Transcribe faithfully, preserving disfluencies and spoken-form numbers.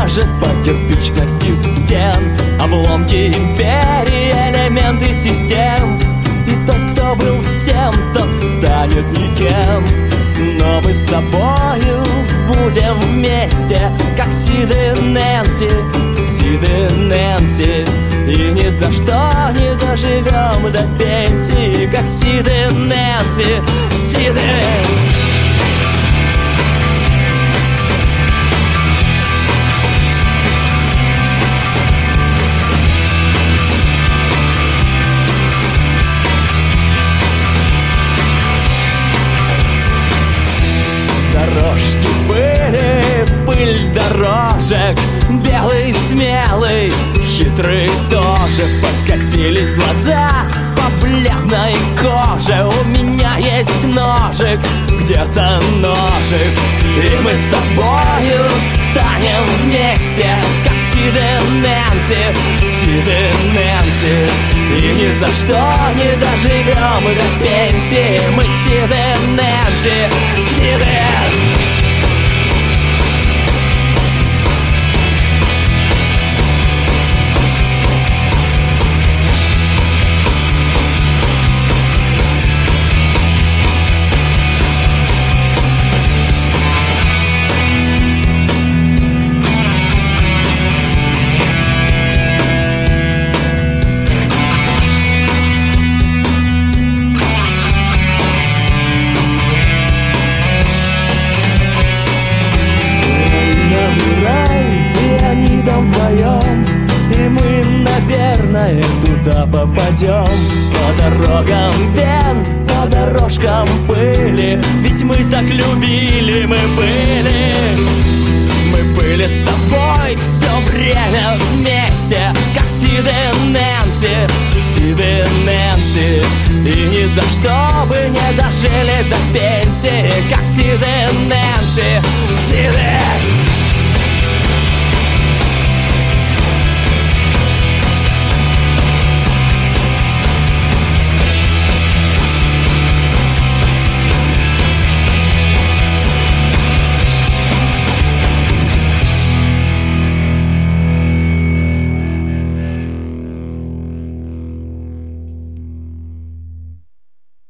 ляжет по кирпичности стен. Обломки империи, элементы систем. И тот, кто был всем, тот станет никем. Но мы с тобою будем вместе, как Сид и Нэнси, Сид и Нэнси. И ни за что не доживем до пенсии, как Сид и Нэнси, Сид и... Дорожки пыли, пыль дорожек. Белый, смелый, хитрый тоже. Покатились глаза по бледной коже. У меня есть ножик, где-то ножик. И мы с тобою станем вместе, как Сид и Нэнси, Сид и Нэнси. И ни за что не доживем до пенсии. Мы Сид и Нэнси, Сид и... И мы, наверное, туда попадем. По дорогам вен, по дорожкам пыли. Ведь мы так любили, мы были. Мы были с тобой все время вместе, как Сид и Нэнси, Сид и Нэнси. И ни за что бы не дожили до пенсии, как Сид и Нэнси, Сид и...